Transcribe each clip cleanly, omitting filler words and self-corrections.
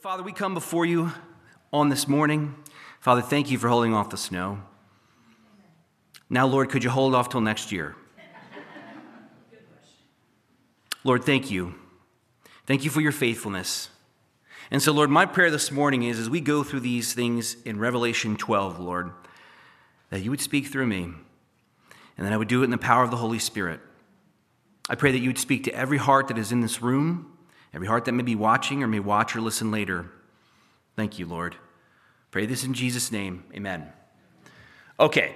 Father, we come before you on this morning. Father, thank you for holding off the snow. Now, Lord, could you hold off till next year? Lord, thank you. Thank you for your faithfulness. And so, Lord, my prayer this morning is as we go through these things in Revelation 12, Lord, that you would speak through me, and that I would do it in the power of the Holy Spirit. I pray that you would speak to every heart that is in this room, every heart that may be watching or may watch or listen later. Thank you, Lord. Pray this in Jesus' name. Amen. Okay.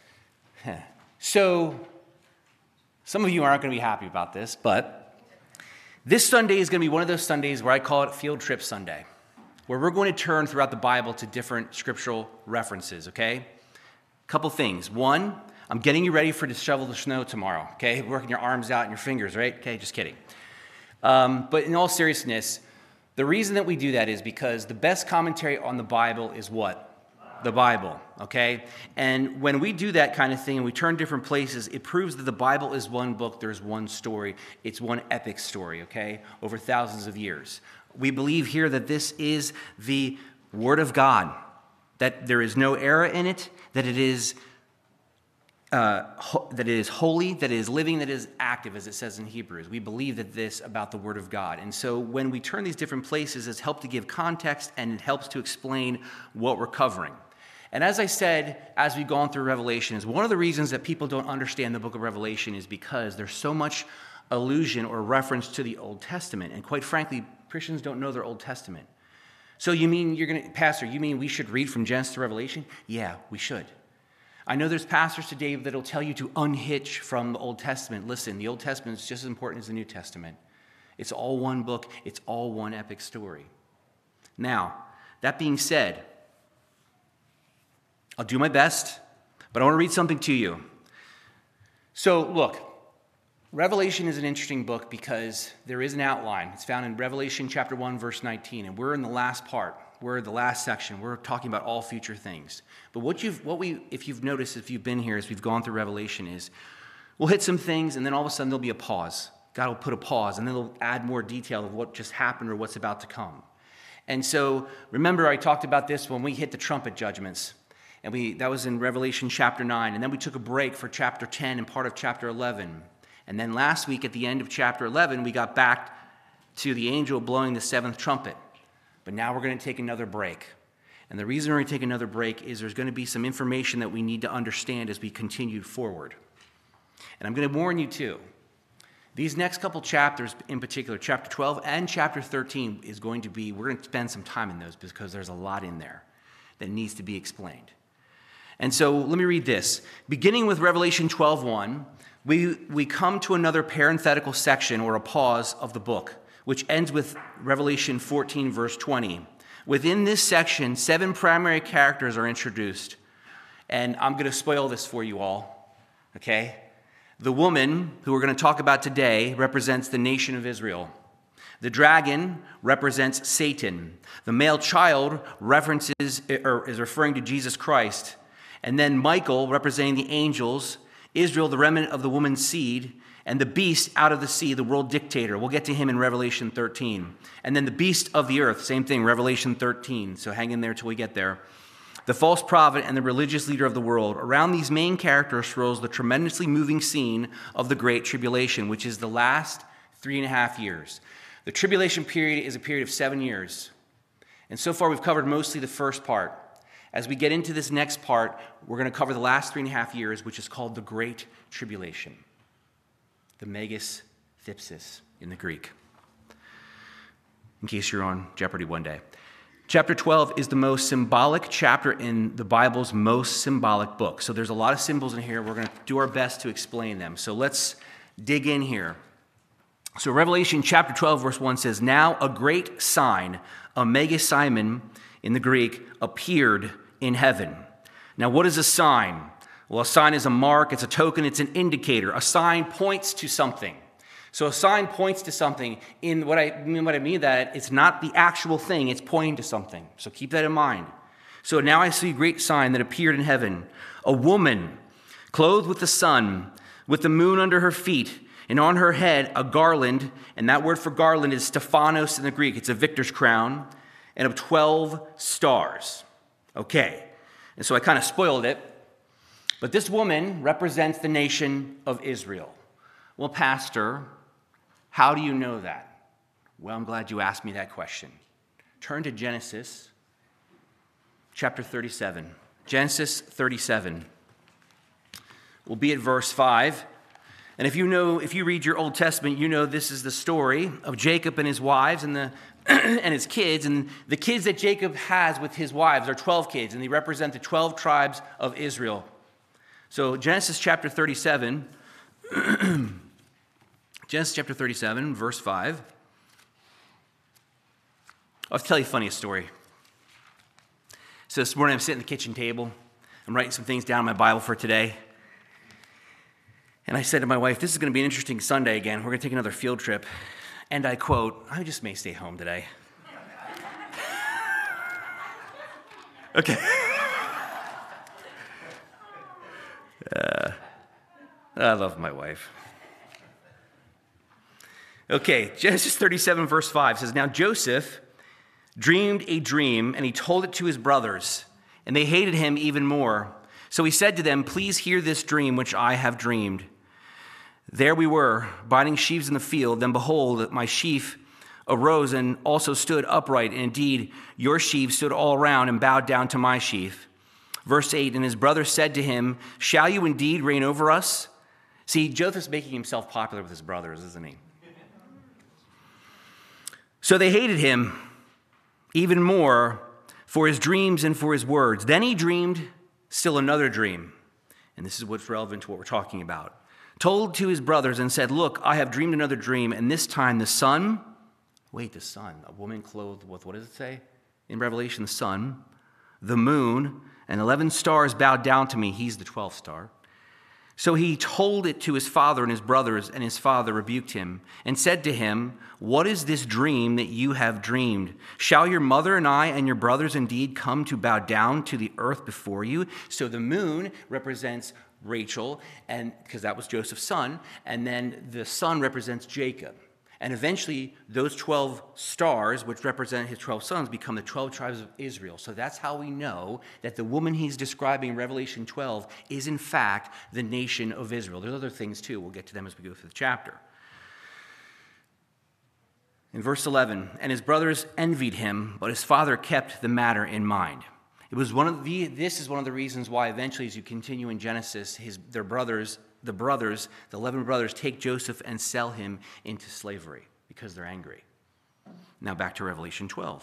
So, some of you aren't going to be happy about this, but this Sunday is going to be one of those Sundays where I call it Field Trip Sunday, where we're going to turn throughout the Bible to different scriptural references, okay? Couple things. One, I'm getting you ready to shovel the snow tomorrow, okay? Working your arms out and your fingers, right? Okay, just kidding. But in all seriousness, the reason that we do that is because the best commentary on the Bible is what? The Bible, okay? And when we do that kind of thing and we turn different places, it proves that the Bible is one book, there's one story. It's one epic story, okay? Over thousands of years. We believe here that this is the Word of God, that there is no error in it, that it is holy, that it is living, that it is active, as it says in Hebrews. We believe that this about the Word of God. And so when we turn these different places, it's helped to give context and it helps to explain what we're covering. And as I said, as we've gone through Revelation, is one of the reasons that people don't understand the book of Revelation is because there's so much allusion or reference to the Old Testament. And quite frankly, Christians don't know their Old Testament. So you mean Pastor, you mean we should read from Genesis to Revelation? Yeah, we should. I know there's pastors today that will tell you to unhitch from the Old Testament. Listen, the Old Testament is just as important as the New Testament. It's all one book. It's all one epic story. Now, that being said, I'll do my best, but I want to read something to you. So, look, Revelation is an interesting book because there is an outline. It's found in Revelation chapter 1, verse 19, and we're in the last part. We're in the last section. We're talking about all future things. But if you've noticed, if you've been here, as we've gone through Revelation, is we'll hit some things, and then all of a sudden there'll be a pause. God will put a pause, and then he'll add more detail of what just happened or what's about to come. And so, remember I talked about this when we hit the trumpet judgments. And that was in Revelation chapter 9. And then we took a break for chapter 10 and part of chapter 11. And then last week at the end of chapter 11, we got back to the angel blowing the seventh trumpet. But now we're going to take another break. And the reason we're going to take another break is there's going to be some information that we need to understand as we continue forward. And I'm going to warn you too. These next couple chapters, in particular, chapter 12 and chapter 13, we're going to spend some time in those because there's a lot in there that needs to be explained. And so let me read this. Beginning with Revelation 12:1, we come to another parenthetical section or a pause of the book, which ends with Revelation 14, verse 20. Within this section, 7 primary characters are introduced. And I'm going to spoil this for you all, okay? The woman, who we're going to talk about today, represents the nation of Israel. The dragon represents Satan. The male child is referring to Jesus Christ. And then Michael, representing the angels, Israel, the remnant of the woman's seed, and the beast out of the sea, the world dictator. We'll get to him in Revelation 13. And then the beast of the earth, same thing, Revelation 13. So hang in there till we get there. The false prophet and the religious leader of the world. Around these main characters rolls the tremendously moving scene of the Great Tribulation, which is the last 3.5 years. The tribulation period is a period of 7 years. And so far we've covered mostly the first part. As we get into this next part, we're going to cover the last 3.5 years, which is called the Great Tribulation. The Megas Thipsis in the Greek. In case you're on Jeopardy one day. Chapter 12 is the most symbolic chapter in the Bible's most symbolic book. So there's a lot of symbols in here. We're going to do our best to explain them. So let's dig in here. So Revelation chapter 12, verse 1 says, "Now a great sign, a megasimon in the Greek, appeared in heaven." Now what is a sign? Well, a sign is a mark, it's a token, it's an indicator. A sign points to something. So a sign points to something. In what I mean that it's not the actual thing, it's pointing to something. So keep that in mind. So now I see a great sign that appeared in heaven. A woman clothed with the sun, with the moon under her feet, and on her head a garland, and that word for garland is Stephanos in the Greek. It's a victor's crown. and of 12 stars. Okay, and so I kind of spoiled it, but this woman represents the nation of Israel. Well, Pastor, how do you know that? Well, I'm glad you asked me that question. Turn to Genesis chapter 37. Genesis 37. We'll be at verse 5. And if you read your Old Testament, you know this is the story of Jacob and his wives and and his kids. And the kids that Jacob has with his wives are 12 kids, and they represent the 12 tribes of Israel. So Genesis chapter 37, Genesis chapter 37, verse 5. I'll tell you a funny story. So this morning I'm sitting at the kitchen table. I'm writing some things down in my Bible for today. And I said to my wife, this is going to be an interesting Sunday again. We're going to take another field trip. And I quote, I just may stay home today. Okay. I love my wife. Okay, Genesis 37, verse 5 says, Now Joseph dreamed a dream, and he told it to his brothers, and they hated him even more. So he said to them, Please hear this dream which I have dreamed. There we were, binding sheaves in the field. Then behold, my sheaf arose and also stood upright. And indeed, your sheaves stood all around and bowed down to my sheaf. Verse 8, And his brothers said to him, Shall you indeed reign over us? See, Joseph's making himself popular with his brothers, isn't he? So they hated him even more for his dreams and for his words. Then he dreamed still another dream. And this is what's relevant to what we're talking about. Told to his brothers and said, Look, I have dreamed another dream, and this time the sun, a woman clothed with, what does it say? In Revelation, the sun, the moon, and 11 stars bowed down to me. He's the 12th star. So he told it to his father and his brothers, and his father rebuked him and said to him, What is this dream that you have dreamed? Shall your mother and I and your brothers indeed come to bow down to the earth before you? So the moon represents Rachel, and because that was Joseph's son, and then the sun represents Jacob. And eventually, those 12 stars, which represent his 12 sons, become the 12 tribes of Israel. So that's how we know that the woman he's describing in Revelation 12 is, in fact, the nation of Israel. There's other things, too. We'll get to them as we go through the chapter. In verse 11, And his brothers envied him, but his father kept the matter in mind. This is one of the reasons why eventually, as you continue in Genesis, the 11 brothers take Joseph and sell him into slavery because they're angry. Now back to Revelation 12.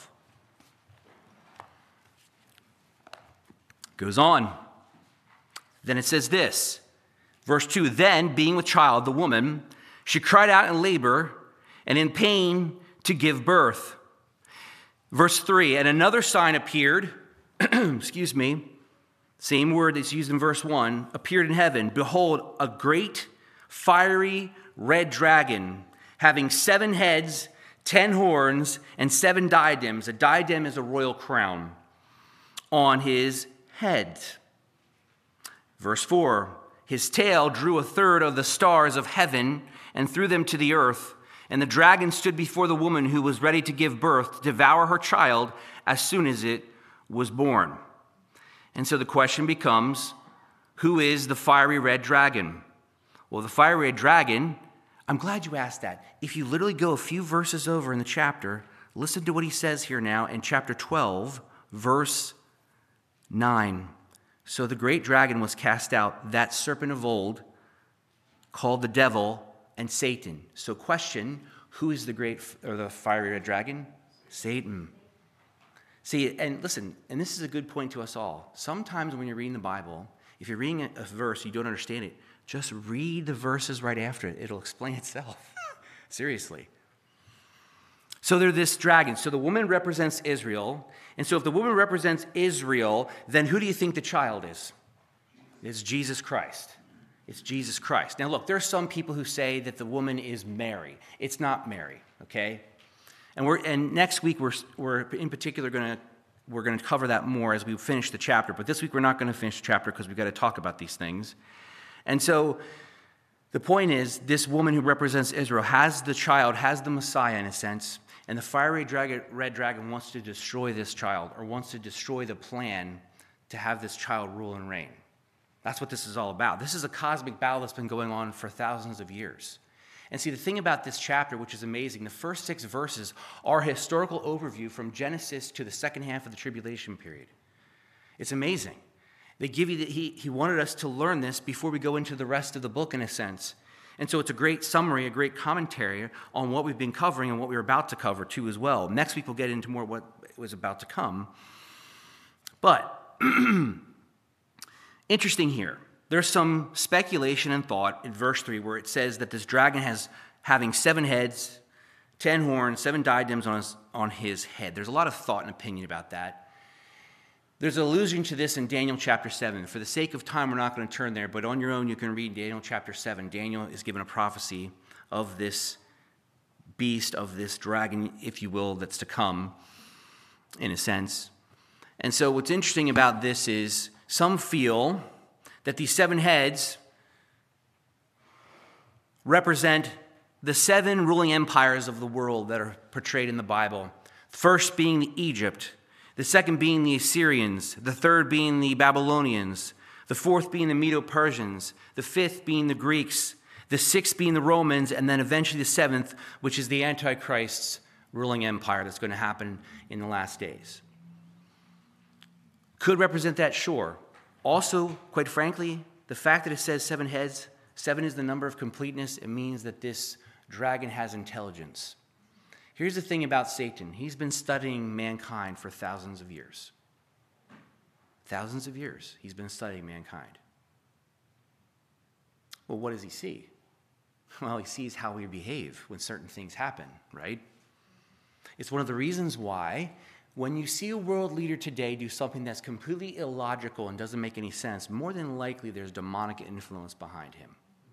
Goes on. Then it says this, verse 2, Then, being with child, the woman, she cried out in labor and in pain to give birth. Verse 3, And another sign appeared, same word that's used in verse 1, appeared in heaven. Behold, a great, fiery, red dragon, having 7 heads, 10 horns, and 7 diadems. A diadem is a royal crown on his head. Verse 4, His tail drew a third of the stars of heaven and threw them to the earth. And the dragon stood before the woman who was ready to give birth, to devour her child as soon as it was born. And so the question becomes, who is the fiery red dragon? Well, the fiery red dragon, I'm glad you asked that. If you literally go a few verses over in the chapter, listen to what he says here now in chapter 12, verse 9. So the great dragon was cast out, that serpent of old, called the devil and Satan. So question, who is the fiery red dragon? Satan. See, and listen, and this is a good point to us all. Sometimes when you're reading the Bible, if you're reading a verse, you don't understand it, just read the verses right after it. It'll explain itself. Seriously. So they're this dragon. So the woman represents Israel. And so if the woman represents Israel, then who do you think the child is? It's Jesus Christ. It's Jesus Christ. Now look, there are some people who say that the woman is Mary. It's not Mary, okay? And next week we're in particular we're going to cover that more as we finish the chapter. But this week we're not going to finish the chapter because we've got to talk about these things. And so the point is, this woman who represents Israel has the child, has the Messiah in a sense, And the fiery red dragon wants to destroy this child, or wants to destroy the plan to have this child rule and reign. That's what this is all about. This is a cosmic battle that's been going on for thousands of years. And see, the thing about this chapter, which is amazing, the first 6 verses are a historical overview from Genesis to the second half of the tribulation period. It's amazing. They give you that he wanted us to learn this before we go into the rest of the book, in a sense. And so it's a great summary, a great commentary on what we've been covering and what we're about to cover too as well. Next week we'll get into more what was about to come. But interesting here. There's some speculation and thought in verse 3 where it says that this dragon having 7 heads, 10 horns, 7 diadems on his head. There's a lot of thought and opinion about that. There's an allusion to this in Daniel chapter 7. For the sake of time, we're not going to turn there, but on your own you can read Daniel chapter 7. Daniel is given a prophecy of this beast, of this dragon, if you will, that's to come, in a sense. And so what's interesting about this is some feel that these 7 heads represent the 7 ruling empires of the world that are portrayed in the Bible. First being Egypt, the second being the Assyrians, the third being the Babylonians, the fourth being the Medo-Persians, the fifth being the Greeks, the sixth being the Romans, and then eventually the 7th, which is the Antichrist's ruling empire that's going to happen in the last days. Could represent that, sure. Also, quite frankly, the fact that it says 7 heads, 7 is the number of completeness. It means that this dragon has intelligence. Here's the thing about Satan. He's been studying mankind for thousands of years. Thousands of years he's been studying mankind. Well, what does he see? Well, he sees how we behave when certain things happen, right? It's one of the reasons why when you see a world leader today do something that's completely illogical and doesn't make any sense, more than likely there's demonic influence behind him.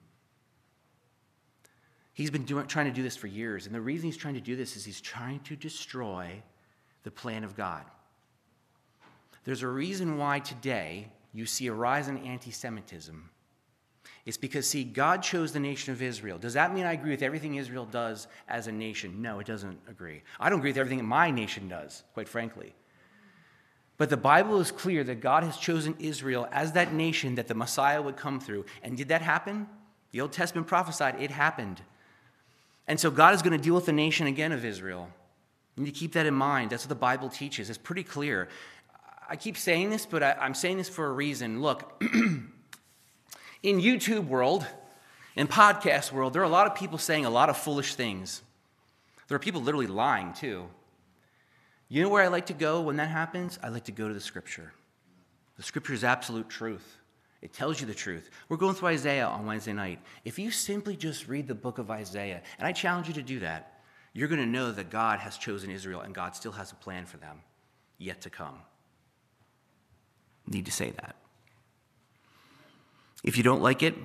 He's been trying to do this for years, and the reason he's trying to do this is he's trying to destroy the plan of God. There's a reason why today you see a rise in anti-Semitism. It's because, see, God chose the nation of Israel. Does that mean I agree with everything Israel does as a nation? No, it doesn't agree. I don't agree with everything that my nation does, quite frankly. But the Bible is clear that God has chosen Israel as that nation that the Messiah would come through. And did that happen? The Old Testament prophesied it happened. And so God is going to deal with the nation again of Israel. You need to keep that in mind. That's what the Bible teaches. It's pretty clear. I keep saying this, but I'm saying this for a reason. Look, in YouTube world, in podcast world, there are a lot of people saying a lot of foolish things. There are people literally lying too. You know where I like to go when that happens? I like to go to the Scripture. The Scripture is absolute truth. It tells you the truth. We're going through Isaiah on Wednesday night. If you simply just read the book of Isaiah, and I challenge you to do that, you're going to know that God has chosen Israel and God still has a plan for them yet to come. Need to say that. If you don't like it,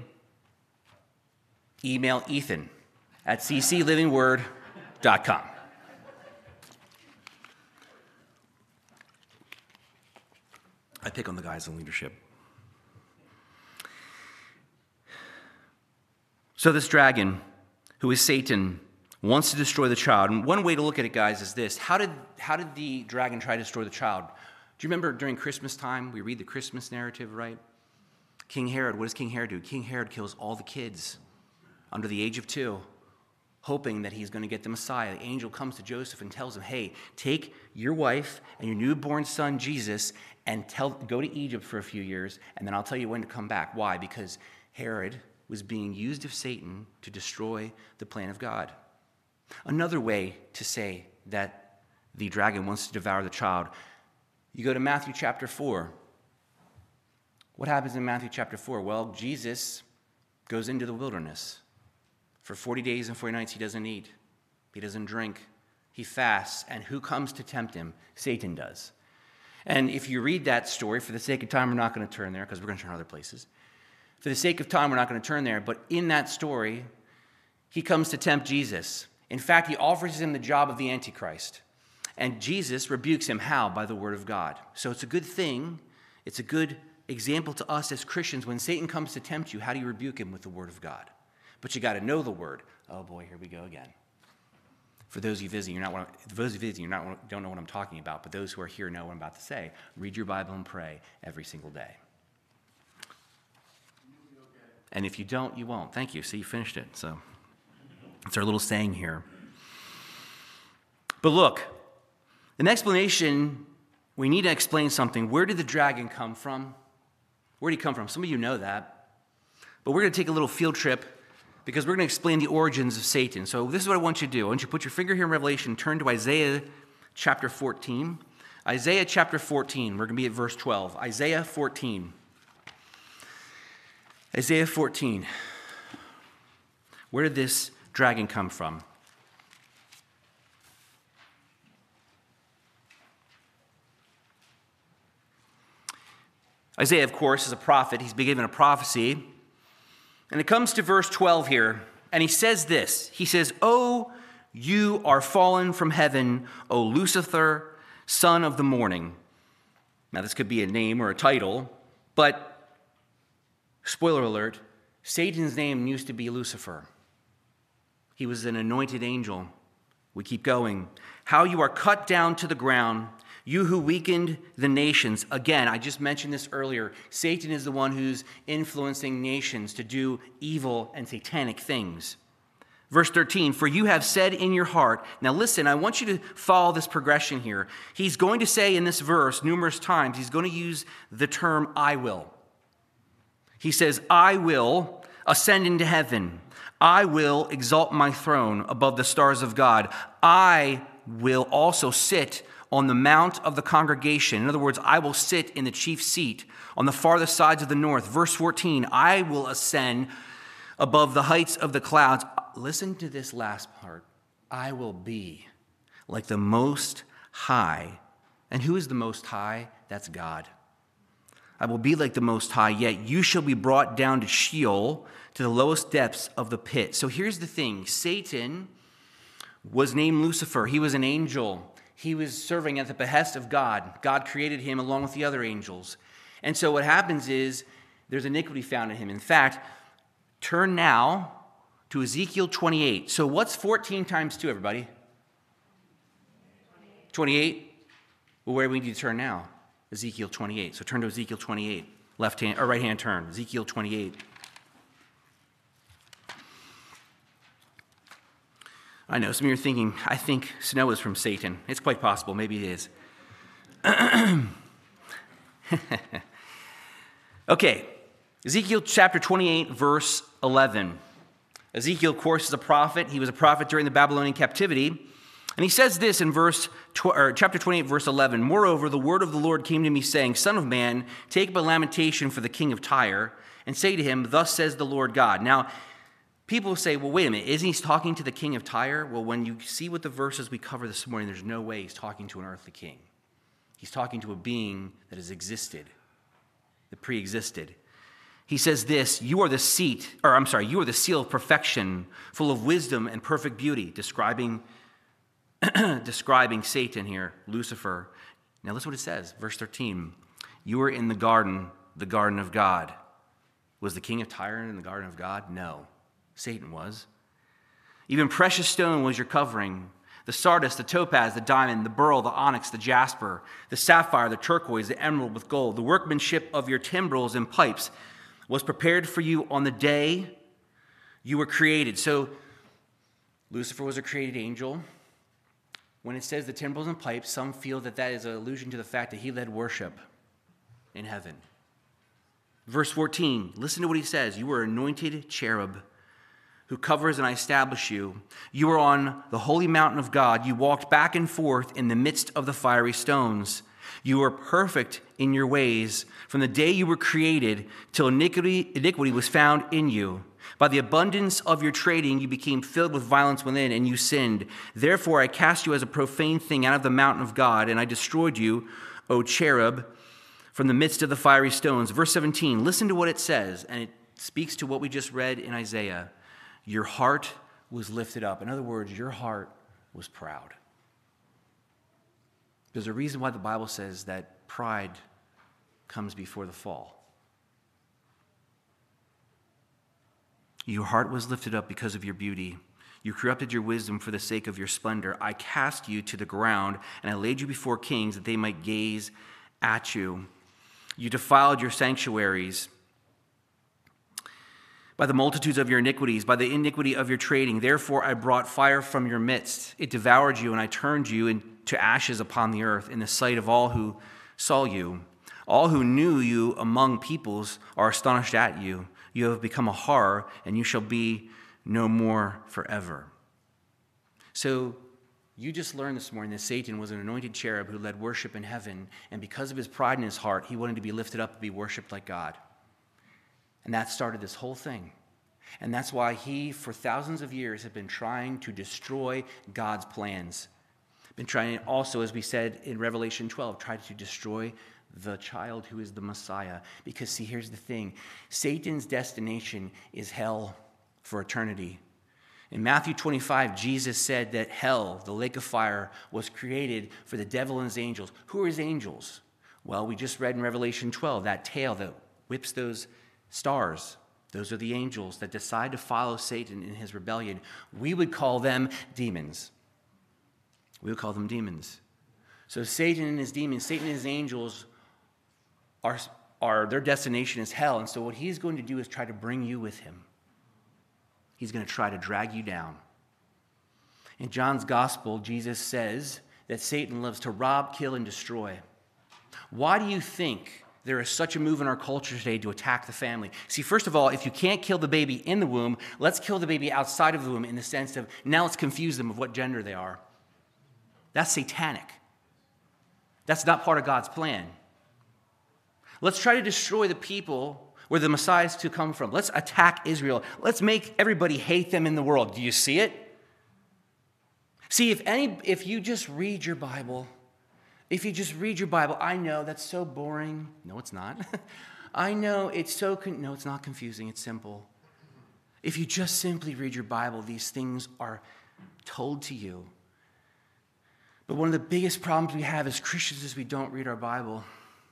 email Ethan at cclivingword.com. I pick on the guys in leadership. So this dragon, who is Satan, wants to destroy the child. And one way to look at it, guys, is this. How did the dragon try to destroy the child? Do you remember during Christmas time, we read the Christmas narrative, right? King Herod, what does King Herod do? King Herod kills all the kids under the age of 2, hoping that he's going to get the Messiah. The angel comes to Joseph and tells him, hey, take your wife and your newborn son, Jesus, and go to Egypt for a few years, and then I'll tell you when to come back. Why? Because Herod was being used of Satan to destroy the plan of God. Another way to say that the dragon wants to devour the child, you go to Matthew chapter 4. What happens in Matthew chapter 4? Well, Jesus goes into the wilderness. For 40 days and 40 nights he doesn't eat. He doesn't drink. He fasts. And who comes to tempt him? Satan does. And if you read that story, for the sake of time, we're not going to turn there because we're going to turn other places. For the sake of time, we're not going to turn there. But in that story, he comes to tempt Jesus. In fact, he offers him the job of the Antichrist. And Jesus rebukes him. How? By the word of God. So it's a good thing. It's a good example to us as Christians. When Satan comes to tempt you, how do you rebuke him? With the word of God. But you got to know the word. Oh boy, here we go again. For those of you visiting, don't know what I'm talking about, but those who are here know what I'm about to say. Read your Bible and pray every single day. And if you don't, you won't. Thank you. See, you finished it. So it's our little saying here. But look, in explanation, we need to explain something. Where did the dragon come from? Where did he come from? Some of you know that. But we're going to take a little field trip because we're going to explain the origins of Satan. So this is what I want you to do. I want you to put your finger here in Revelation, turn to Isaiah chapter 14. Isaiah chapter 14. We're going to be at verse 12. Isaiah 14. Isaiah 14. Where did this dragon come from? Isaiah, of course, is a prophet. He's been given a prophecy. And it comes to verse 12 here, and he says this. He says, "O you are fallen from heaven, O Lucifer, son of the morning." Now, this could be a name or a title, but spoiler alert, Satan's name used to be Lucifer. He was an anointed angel. We keep going. "How you are cut down to the ground, you who weakened the nations." Again, I just mentioned this earlier. Satan is the one who's influencing nations to do evil and satanic things. Verse 13, "For you have said in your heart." Now listen, I want you to follow this progression here. He's going to say in this verse numerous times, he's going to use the term "I will." He says, "I will ascend into heaven. I will exalt my throne above the stars of God. I will also sit on the mount of the congregation." In other words, I will sit in the chief seat on the farthest sides of the north. Verse 14, "I will ascend above the heights of the clouds." Listen to this last part. "I will be like the Most High." And who is the Most High? That's God. "I will be like the Most High, yet you shall be brought down to Sheol, to the lowest depths of the pit." So here's the thing. Satan was named Lucifer. He was an angel. He was serving at the behest of God. God created him along with the other angels. And so what happens is there's iniquity found in him. In fact, turn now to Ezekiel 28. So what's 14 times 2, everybody? 28? Well, where do we need to turn now? Ezekiel 28. So turn to Ezekiel 28. Left hand or right hand turn. Ezekiel 28. I know, some of you are thinking, I think snow is from Satan. It's quite possible. Maybe it is. Okay, Ezekiel chapter 28, verse 11. Ezekiel, of course, is a prophet. He was a prophet during the Babylonian captivity. And he says this in chapter 28, verse 11. "Moreover, the word of the Lord came to me, saying, Son of man, take up a lamentation for the king of Tyre, and say to him, Thus says the Lord God." Now, people say, well, wait a minute, isn't he talking to the king of Tyre? Well, when you see what the verses we cover this morning, there's no way he's talking to an earthly king. He's talking to a being that has existed, that pre-existed. He says this, you are the seal of perfection, full of wisdom and perfect beauty," describing Satan here, Lucifer. Now listen what it says, verse 13. "You were in the garden of God." Was the king of Tyre in the garden of God? No. Satan was. "Even precious stone was your covering, the sardius, the topaz, the diamond, the beryl, the onyx, the jasper, the sapphire, the turquoise, the emerald with gold. The workmanship of your timbrels and pipes was prepared for you on the day you were created." So Lucifer was a created angel. When it says the timbrels and pipes, some feel that that is an allusion to the fact that he led worship in heaven. Verse 14, listen to what he says. "You were anointed cherub, who covers and I establish you. You were on the holy mountain of God. You walked back and forth in the midst of the fiery stones. You were perfect in your ways from the day you were created till iniquity was found in you. By the abundance of your trading, you became filled with violence within, and you sinned. Therefore, I cast you as a profane thing out of the mountain of God, and I destroyed you, O cherub, from the midst of the fiery stones." Verse 17, listen to what it says, and it speaks to what we just read in Isaiah. "Your heart was lifted up." In other words, your heart was proud. There's a reason why the Bible says that pride comes before the fall. Your heart was lifted up because of your beauty. You corrupted your wisdom for the sake of your splendor. I cast you to the ground, and I laid you before kings that they might gaze at you. You defiled your sanctuaries by the multitudes of your iniquities, by the iniquity of your trading. Therefore I brought fire from your midst. It devoured you, and I turned you into ashes upon the earth in the sight of all who saw you. All who knew you among peoples are astonished at you. You have become a horror, and you shall be no more forever. So you just learned this morning that Satan was an anointed cherub who led worship in heaven, and because of his pride in his heart, he wanted to be lifted up and be worshiped like God. And that started this whole thing. And that's why he, for thousands of years, had been trying to destroy God's plans. Been trying also, as we said in Revelation 12, tried to destroy the child who is the Messiah. Because see, here's the thing. Satan's destination is hell for eternity. In Matthew 25, Jesus said that hell, the lake of fire, was created for the devil and his angels. Who are his angels? Well, we just read in Revelation 12, that tail that whips those stars. Those are the angels that decide to follow Satan in his rebellion. We would call them demons. We would call them demons. So Satan and his demons, Satan and his angels are their destination is hell. And so what he's going to do is try to bring you with him. He's going to try to drag you down. In John's gospel, Jesus says that Satan loves to rob, kill, and destroy. Why do you think there is such a move in our culture today to attack the family? See, first of all, if you can't kill the baby in the womb, let's kill the baby outside of the womb in the sense of now let's confuse them of what gender they are. That's satanic. That's not part of God's plan. Let's try to destroy the people where the Messiah is to come from. Let's attack Israel. Let's make everybody hate them in the world. Do you see it? See, if you just read your Bible, I know that's so boring. No, it's not. I know it's no, it's not confusing. It's simple. If you just simply read your Bible, these things are told to you. But one of the biggest problems we have as Christians is we don't read our Bible.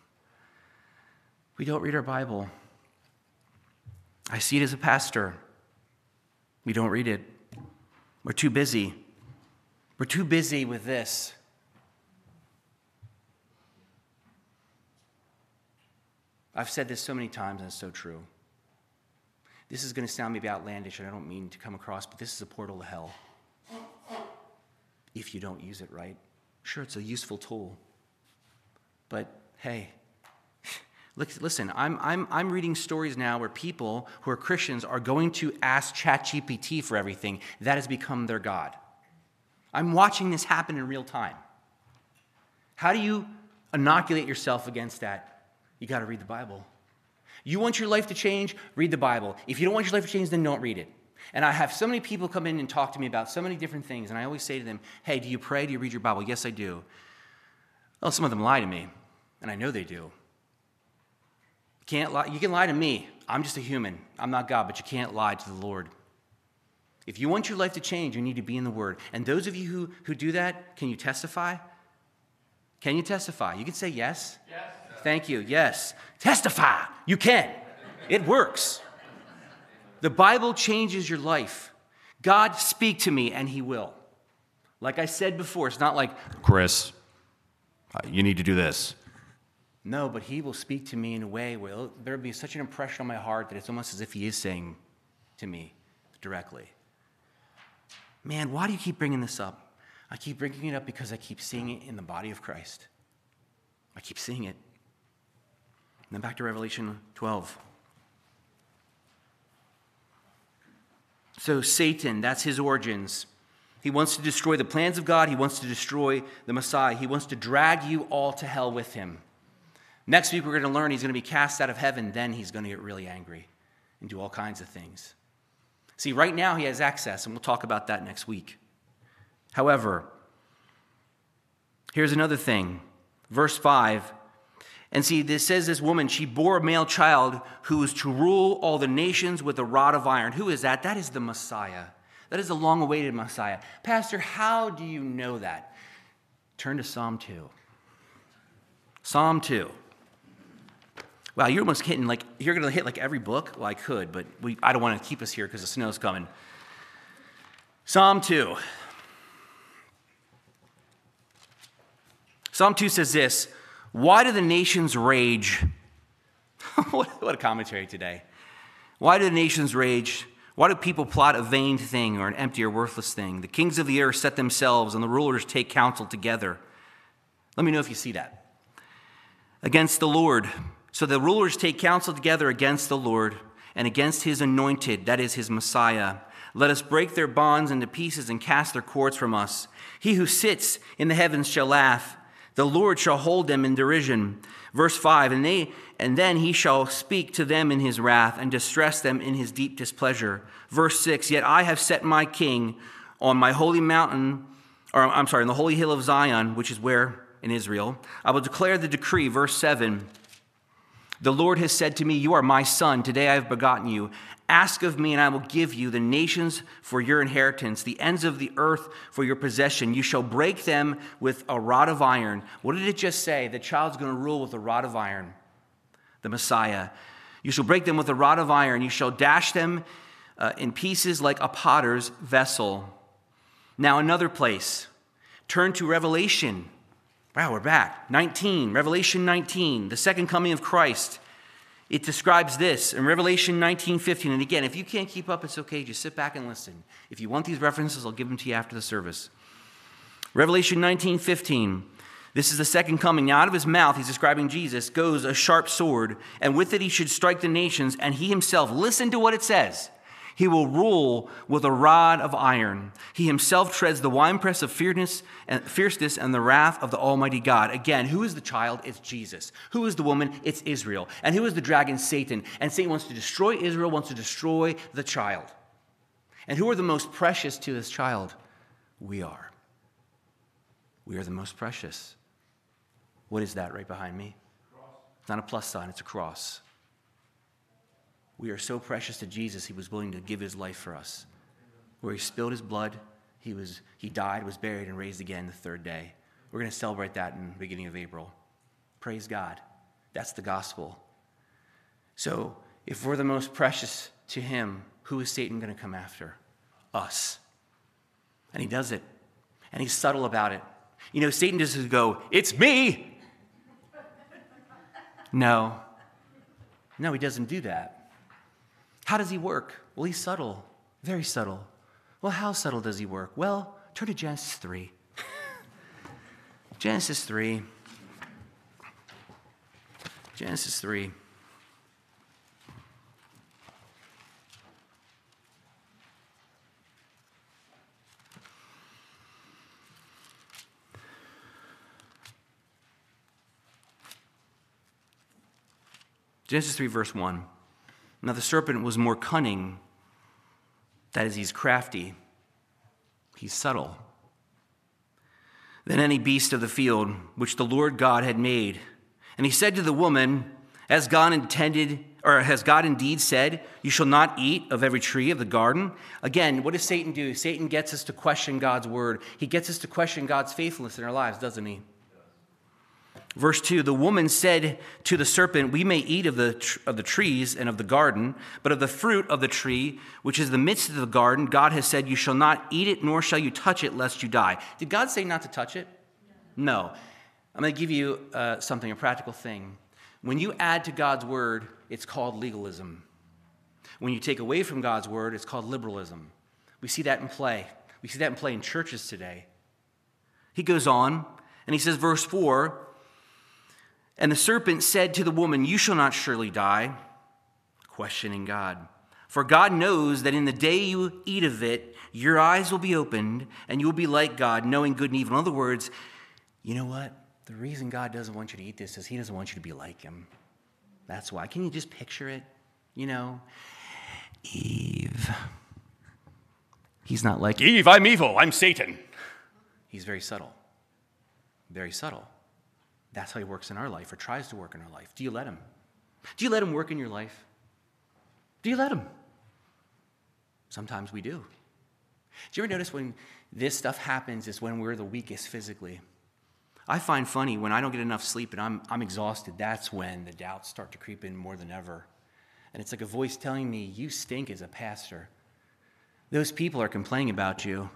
We don't read our Bible. I see it as a pastor. We don't read it. We're too busy. We're too busy with this. I've said this so many times, and it's so true. This is going to sound maybe outlandish, and I don't mean to come across, but this is a portal to hell. If you don't use it right. Sure, it's a useful tool. But hey, listen, I'm reading stories now where people who are Christians are going to ask ChatGPT for everything. That has become their God. I'm watching this happen in real time. How do you inoculate yourself against that? You got to read the Bible. You want your life to change? Read the Bible. If you don't want your life to change, then don't read it. And I have so many people come in and talk to me about so many different things, and I always say to them, hey, do you pray? Do you read your Bible? Yes, I do. Well, some of them lie to me, and I know they do. Can't lie. You can lie to me. I'm just a human. I'm not God, but you can't lie to the Lord. If you want your life to change, you need to be in the Word. And those of you who do that, can you testify? Can you testify? You can say yes. Yes. Thank you. Yes. Testify. You can. It works. The Bible changes your life. God, speak to me, and He will. Like I said before, it's not like, Chris, you need to do this. No, but He will speak to me in a way where there will be such an impression on my heart that it's almost as if He is saying to me directly. Man, why do you keep bringing this up? I keep bringing it up because I keep seeing it in the body of Christ. I keep seeing it. And then back to Revelation 12. So Satan, that's his origins. He wants to destroy the plans of God. He wants to destroy the Messiah. He wants to drag you all to hell with him. Next week, we're going to learn he's going to be cast out of heaven. Then he's going to get really angry and do all kinds of things. See, right now he has access, and we'll talk about that next week. However, here's another thing. Verse 5. And see, this says this woman, she bore a male child who was to rule all the nations with a rod of iron. Who is that? That is the Messiah. That is the long-awaited Messiah. Pastor, how do you know that? Turn to Psalm 2. Psalm 2. Wow, you're almost hitting you're going to hit every book? Well, I could, but I don't want to keep us here because the snow's coming. Psalm 2. Psalm 2 says this, why do the nations rage? What a commentary today. Why do the nations rage? Why do people plot a vain thing or an empty or worthless thing? The kings of the earth set themselves, and the rulers take counsel together. Let me know if you see that. Against the Lord. So the rulers take counsel together against the Lord and against his anointed, that is his Messiah. Let us break their bonds into pieces and cast their cords from us. He who sits in the heavens shall laugh. The Lord shall hold them in derision. Verse 5, and then he shall speak to them in his wrath and distress them in his deep displeasure. Verse 6, yet I have set my king on my holy mountain, in the holy hill of Zion, which is where? In Israel. I will declare the decree. Verse 7, the Lord has said to me, you are my son. Today I have begotten you. Ask of me, and I will give you the nations for your inheritance, the ends of the earth for your possession. You shall break them with a rod of iron. What did it just say? The child's going to rule with a rod of iron, the Messiah. You shall break them with a rod of iron. You shall dash them in pieces like a potter's vessel. Now another place. Turn to Revelation. Wow, we're back. 19, Revelation 19, the second coming of Christ. It describes this in Revelation 19:15. And again, if you can't keep up, it's okay. Just sit back and listen. If you want these references, I'll give them to you after the service. Revelation 19:15. This is the second coming. Now out of his mouth, he's describing Jesus, goes a sharp sword, and with it he should strike the nations, and he himself, listen to what it says, he will rule with a rod of iron. He himself treads the winepress of fierceness and the wrath of the Almighty God. Again, who is the child? It's Jesus. Who is the woman? It's Israel. And who is the dragon? Satan. And Satan wants to destroy Israel, wants to destroy the child. And who are the most precious to this child? We are. We are the most precious. What is that right behind me? It's not a plus sign, it's a cross. We are so precious to Jesus, he was willing to give his life for us. Where he spilled his blood, he died, was buried, and raised again the third day. We're going to celebrate that in the beginning of April. Praise God. That's the gospel. So, if we're the most precious to him, who is Satan going to come after? Us. And he does it. And he's subtle about it. You know, Satan doesn't go, it's me. No, he doesn't do that. How does he work? Well, he's subtle, very subtle. Well, how subtle does he work? Well, turn to Genesis 3. Genesis 3. Genesis 3. Genesis 3, verse 1. Now the serpent was more cunning, that is, he's crafty, he's subtle, than any beast of the field which the Lord God had made. And he said to the woman, has God indeed said, you shall not eat of every tree of the garden? Again, what does Satan do? Satan gets us to question God's word. He gets us to question God's faithfulness in our lives, doesn't he? Verse 2, the woman said to the serpent, we may eat of the trees and of the garden, but of the fruit of the tree, which is the midst of the garden, God has said, you shall not eat it, nor shall you touch it, lest you die. Did God say not to touch it? No. I'm going to give you a practical thing. When you add to God's word, it's called legalism. When you take away from God's word, it's called liberalism. We see that in play. We see that in play in churches today. He goes on, and he says, verse 4, and the serpent said to the woman, you shall not surely die, questioning God. For God knows that in the day you eat of it, your eyes will be opened, and you will be like God, knowing good and evil. In other words, you know what? The reason God doesn't want you to eat this is he doesn't want you to be like him. That's why. Can you just picture it? You know, Eve. He's not like, Eve, I'm evil, I'm Satan. He's very subtle. Very subtle. That's how he works in our life, or tries to work in our life. Do you let him? Do you let him work in your life? Do you let him? Sometimes we do. Do you ever notice when this stuff happens is when we're the weakest physically? I find funny when I don't get enough sleep and I'm exhausted, that's when the doubts start to creep in more than ever. And it's like a voice telling me, you stink as a pastor. Those people are complaining about you.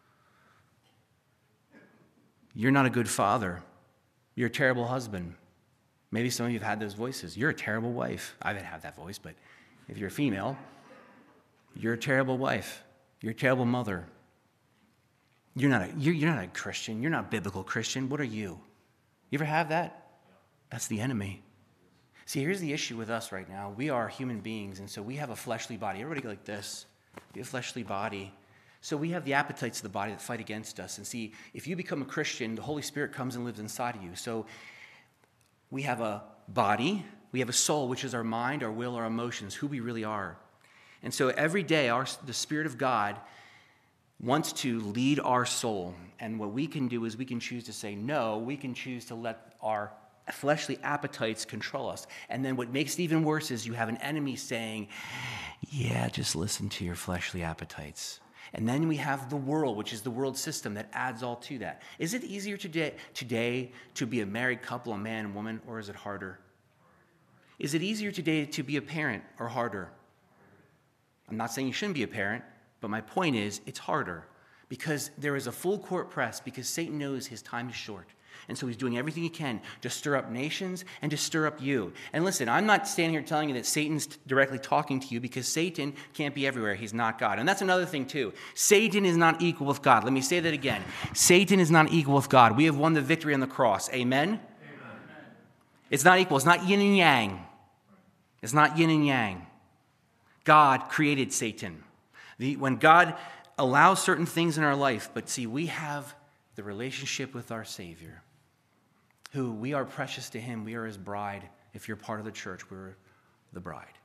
You're not a good father. You're a terrible husband. Maybe some of you have had those voices. You're a terrible wife. I haven't had that voice, but if you're a female, you're a terrible wife. You're a terrible mother. You're not a Christian. You're not a biblical Christian. What are you? You ever have that? That's the enemy. See, here's the issue with us right now. We are human beings, and so we have a fleshly body. Everybody go like this. We have a fleshly body. So we have the appetites of the body that fight against us. And see, if you become a Christian, the Holy Spirit comes and lives inside of you. So we have a body, we have a soul, which is our mind, our will, our emotions, who we really are. And so every day, the Spirit of God wants to lead our soul. And what we can do is we can choose to say no. We can choose to let our fleshly appetites control us. And then what makes it even worse is you have an enemy saying, yeah, just listen to your fleshly appetites. And then we have the world, which is the world system that adds all to that. Is it easier today to be a married couple, a man and woman, or is it harder? Is it easier today to be a parent or harder? I'm not saying you shouldn't be a parent, but my point is it's harder because there is a full court press because Satan knows his time is short. And so he's doing everything he can to stir up nations and to stir up you. And listen, I'm not standing here telling you that Satan's directly talking to you because Satan can't be everywhere. He's not God. And that's another thing too. Satan is not equal with God. Let me say that again. Satan is not equal with God. We have won the victory on the cross. Amen? Amen. It's not equal. It's not yin and yang. It's not yin and yang. God created Satan. When God allows certain things in our life, but see, we have the relationship with our Savior, who we are precious to him. We are his bride. If you're part of the church, we're the bride.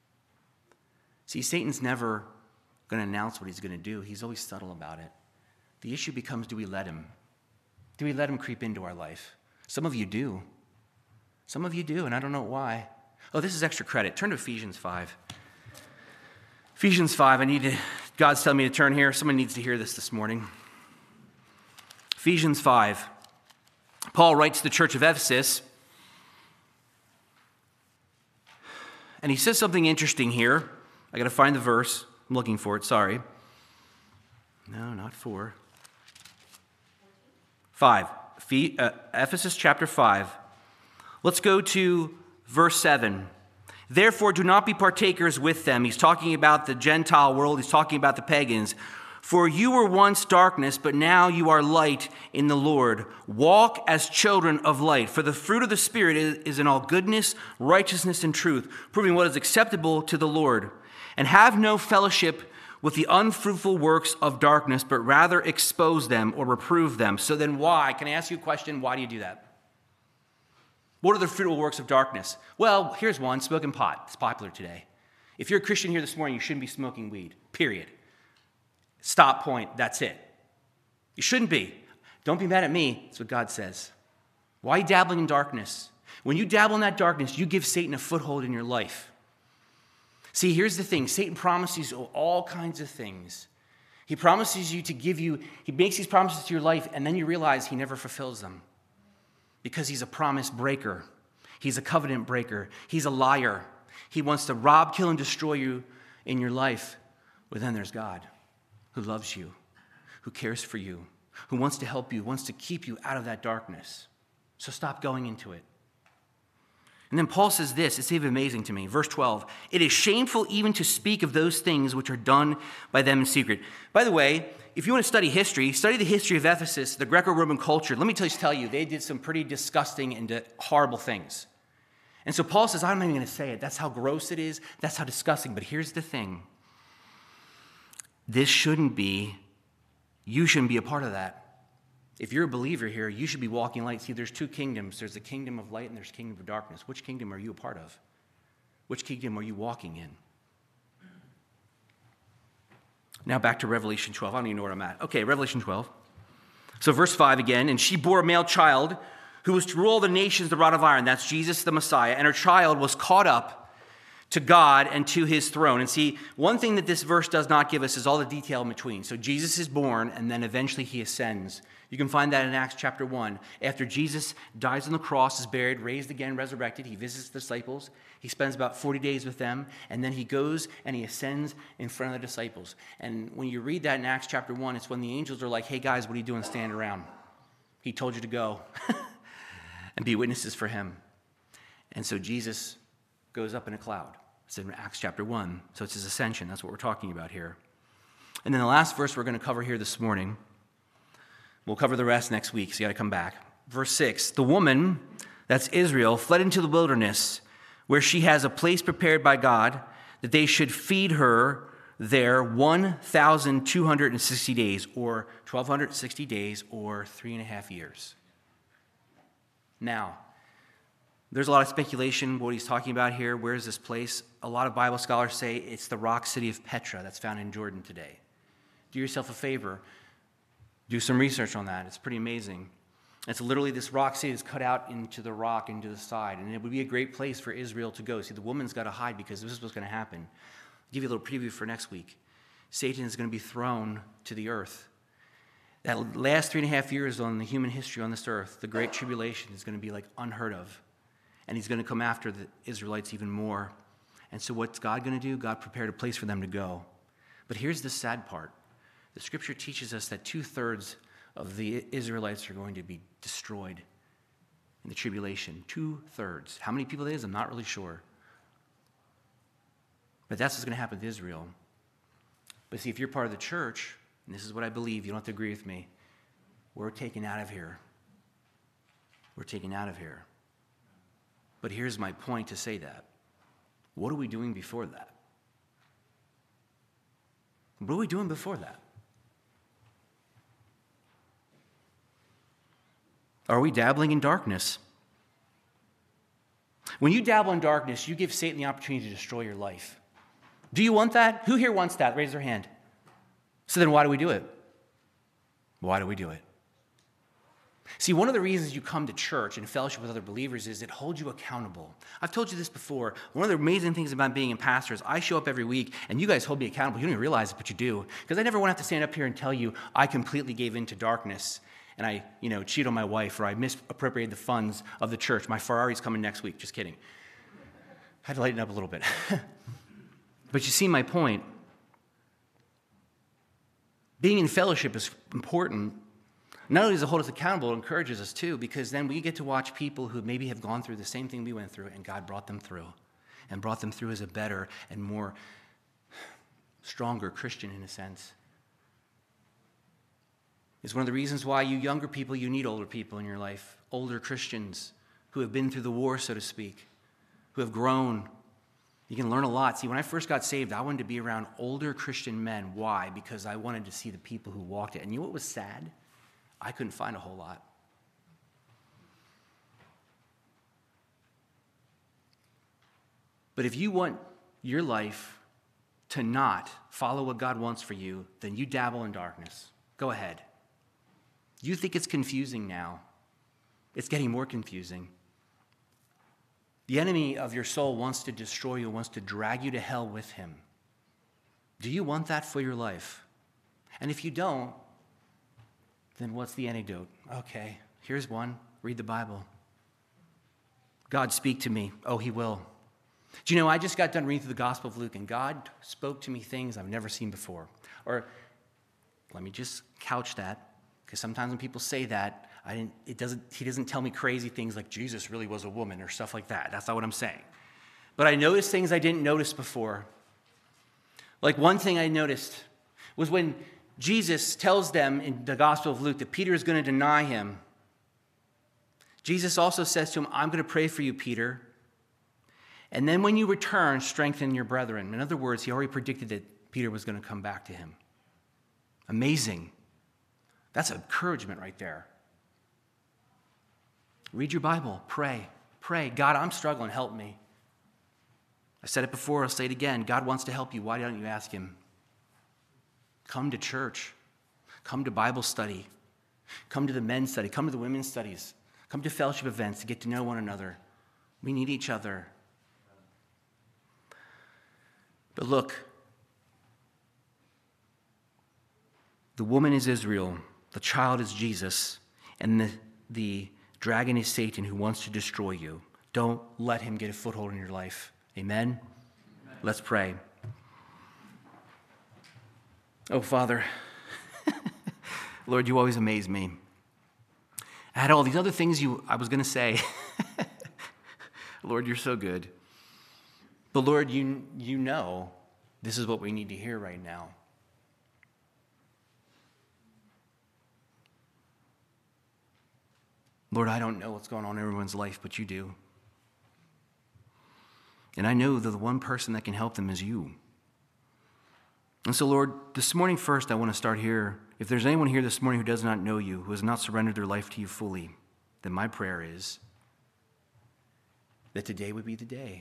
See, Satan's never going to announce what he's going to do. He's always subtle about it. The issue becomes, do we let him? Do we let him creep into our life? Some of you do. Some of you do, and I don't know why. Oh, this is extra credit. Turn to Ephesians 5. Ephesians 5. God's telling me to turn here. Someone needs to hear this morning. Ephesians 5. Paul writes to the church of Ephesus, and he says something interesting here. I got to find the verse. I'm looking for it. Sorry. No, not 4. 5. Ephesus chapter 5. Let's go to verse 7. Therefore, do not be partakers with them. He's talking about the Gentile world. He's talking about the pagans. For you were once darkness, but now you are light in the Lord. Walk as children of light. For the fruit of the Spirit is in all goodness, righteousness, and truth, proving what is acceptable to the Lord. And have no fellowship with the unfruitful works of darkness, but rather expose them or reprove them. So then why? Can I ask you a question? Why do you do that? What are the fruitful works of darkness? Well, here's one, smoking pot. It's popular today. If you're a Christian here this morning, you shouldn't be smoking weed, period. Stop, point, that's it. You shouldn't be. Don't be mad at me. That's what God says. Why are you dabbling in darkness? When you dabble in that darkness, you give Satan a foothold in your life. See, here's the thing. Satan promises you all kinds of things. He promises you to give you, he makes these promises to your life, and then you realize he never fulfills them. Because he's a promise breaker. He's a covenant breaker. He's a liar. He wants to rob, kill, and destroy you in your life. But then there's God, who loves you, who cares for you, who wants to help you, wants to keep you out of that darkness. So stop going into it. And then Paul says this, it's even amazing to me. Verse 12, it is shameful even to speak of those things which are done by them in secret. By the way, if you want to study the history of Ephesus, the Greco-Roman culture, let me just tell you, they did some pretty disgusting and horrible things. And so Paul says, I'm not even going to say it. That's how gross it is. That's how disgusting. But here's the thing. You shouldn't be a part of that. If you're a believer here, you should be walking light. See, there's two kingdoms. There's the kingdom of light and there's the kingdom of darkness. Which kingdom are you a part of? Which kingdom are you walking in? Now back to Revelation 12. I don't even know where I'm at. Okay, Revelation 12. So verse 5 again. And she bore a male child who was to rule the nations with the rod of iron. That's Jesus the Messiah. And her child was caught up to God and to his throne. And see, one thing that this verse does not give us is all the detail in between. So Jesus is born, and then eventually he ascends. You can find that in Acts chapter 1. After Jesus dies on the cross, is buried, raised again, resurrected, he visits the disciples. He spends about 40 days with them, and then he goes and he ascends in front of the disciples. And when you read that in Acts chapter 1, it's when the angels are like, hey guys, what are you doing standing around? He told you to go and be witnesses for him. And so Jesus goes up in a cloud. It's in Acts chapter 1. So it's his ascension. That's what we're talking about here. And then the last verse we're going to cover here this morning, we'll cover the rest next week, so you got to come back. Verse 6, the woman, that's Israel, fled into the wilderness where she has a place prepared by God that they should feed her there 1,260 days, or 1,260 days, or 3.5 years. Now, there's a lot of speculation what he's talking about here. Where is this place? A lot of Bible scholars say it's the rock city of Petra that's found in Jordan today. Do yourself a favor. Do some research on that. It's pretty amazing. It's literally this rock city that's cut out into the rock, into the side. And it would be a great place for Israel to go. See, the woman's got to hide because this is what's going to happen. I'll give you a little preview for next week. Satan is going to be thrown to the earth. That last 3.5 years on the human history on this earth, the Great Tribulation, is going to be like unheard of. And he's going to come after the Israelites even more. And so what's God going to do? God prepared a place for them to go. But here's the sad part. The scripture teaches us that 2/3 of the Israelites are going to be destroyed in the tribulation. 2/3. How many people it is, I'm not really sure. But that's what's going to happen with Israel. But see, if you're part of the church, and this is what I believe, you don't have to agree with me, we're taken out of here. We're taken out of here. But here's my point to say that. What are we doing before that? What are we doing before that? Are we dabbling in darkness? When you dabble in darkness, you give Satan the opportunity to destroy your life. Do you want that? Who here wants that? Raise their hand. So then why do we do it? Why do we do it? See, one of the reasons you come to church and fellowship with other believers is it holds you accountable. I've told you this before. One of the amazing things about being a pastor is I show up every week, and you guys hold me accountable. You don't even realize it, but you do. Because I never want to have to stand up here and tell you I completely gave in to darkness and I, cheated on my wife, or I misappropriated the funds of the church. My Ferrari's coming next week. Just kidding. I had to lighten up a little bit. But you see my point. Being in fellowship is important. Not only does it hold us accountable, it encourages us too, because then we get to watch people who maybe have gone through the same thing we went through, and God brought them through, and brought them through as a better and more stronger Christian in a sense. It's one of the reasons why you younger people, you need older people in your life, older Christians who have been through the war, so to speak, who have grown. You can learn a lot. See, when I first got saved, I wanted to be around older Christian men. Why? Because I wanted to see the people who walked it. And you know what was sad? I couldn't find a whole lot. But if you want your life to not follow what God wants for you, then you dabble in darkness. Go ahead. You think it's confusing now. It's getting more confusing. The enemy of your soul wants to destroy you, wants to drag you to hell with him. Do you want that for your life? And if you don't, then what's the antidote? Okay, here's one. Read the Bible. God, speak to me. Oh, he will. Do you know, I just got done reading through the Gospel of Luke, and God spoke to me things I've never seen before. Or let me just couch that, because sometimes when people say that, he doesn't tell me crazy things like Jesus really was a woman or stuff like that. That's not what I'm saying. But I noticed things I didn't notice before. Like one thing I noticed was when Jesus tells them in the Gospel of Luke that Peter is going to deny him. Jesus also says to him, I'm going to pray for you, Peter. And then when you return, strengthen your brethren. In other words, he already predicted that Peter was going to come back to him. Amazing. That's encouragement right there. Read your Bible. Pray. Pray. God, I'm struggling. Help me. I said it before. I'll say it again. God wants to help you. Why don't you ask him? Come to church. Come to Bible study. Come to the men's study. Come to the women's studies. Come to fellowship events to get to know one another. We need each other. But look, the woman is Israel, the child is Jesus, and the dragon is Satan who wants to destroy you. Don't let him get a foothold in your life. Amen? Let's pray. Oh, Father, Lord, you always amaze me. I had all these other things I was going to say. Lord, you're so good. But Lord, you know this is what we need to hear right now. Lord, I don't know what's going on in everyone's life, but you do. And I know that the one person that can help them is you. And so, Lord, this morning first, I want to start here. If there's anyone here this morning who does not know you, who has not surrendered their life to you fully, then my prayer is that today would be the day.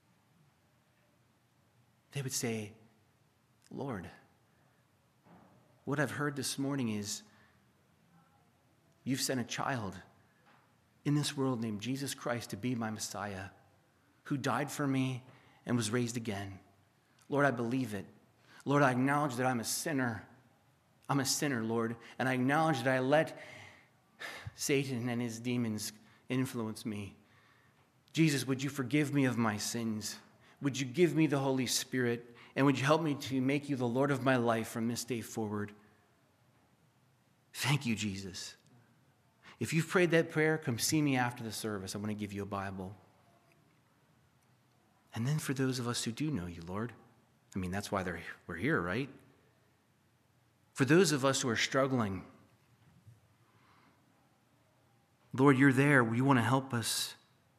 They would say, Lord, what I've heard this morning is you've sent a child in this world named Jesus Christ to be my Messiah, who died for me and was raised again. Lord, I believe it. Lord, I acknowledge that I'm a sinner. I'm a sinner, Lord, and I acknowledge that I let Satan and his demons influence me. Jesus, would you forgive me of my sins? Would you give me the Holy Spirit? And would you help me to make you the Lord of my life from this day forward? Thank you, Jesus. If you've prayed that prayer, come see me after the service. I want to give you a Bible. And then for those of us who do know you, Lord, I mean, that's why we're here, right? For those of us who are struggling, Lord, you're there. You want to help us.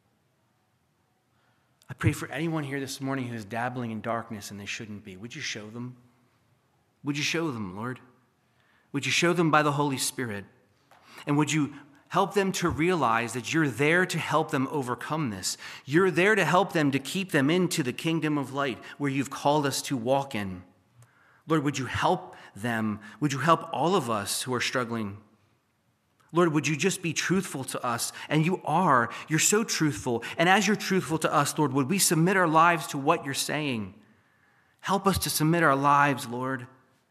I pray for anyone here this morning who is dabbling in darkness and they shouldn't be. Would you show them? Would you show them, Lord? Would you show them by the Holy Spirit? And would you help them to realize that you're there to help them overcome this? You're there to help them to keep them into the kingdom of light where you've called us to walk in. Lord, would you help them? Would you help all of us who are struggling? Lord, would you just be truthful to us? And you are. You're so truthful. And as you're truthful to us, Lord, would we submit our lives to what you're saying? Help us to submit our lives, Lord.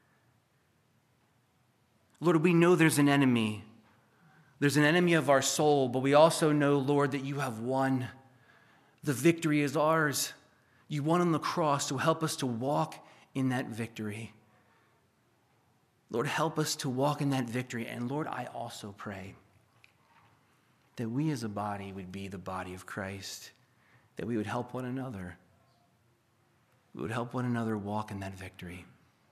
Lord, we know there's an enemy. There's an enemy of our soul, but we also know, Lord, that you have won. The victory is ours. You won on the cross, so help us to walk in that victory. Lord, help us to walk in that victory. And Lord, I also pray that we as a body would be the body of Christ, that we would help one another. We would help one another walk in that victory.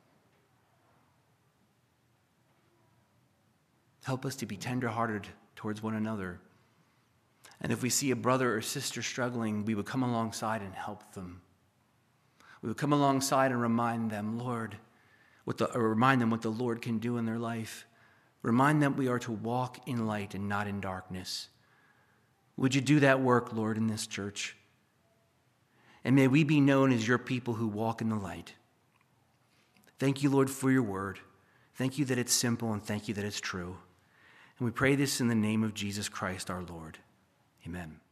Help us to be tenderhearted towards one another. And if we see a brother or sister struggling, we would come alongside and help them. We would come alongside and remind them, Lord, remind them what the Lord can do in their life. Remind them we are to walk in light and not in darkness. Would you do that work, Lord, in this church? And may we be known as your people who walk in the light. Thank you, Lord, for your word. Thank you that it's simple, and thank you that it's true. And we pray this in the name of Jesus Christ, our Lord. Amen.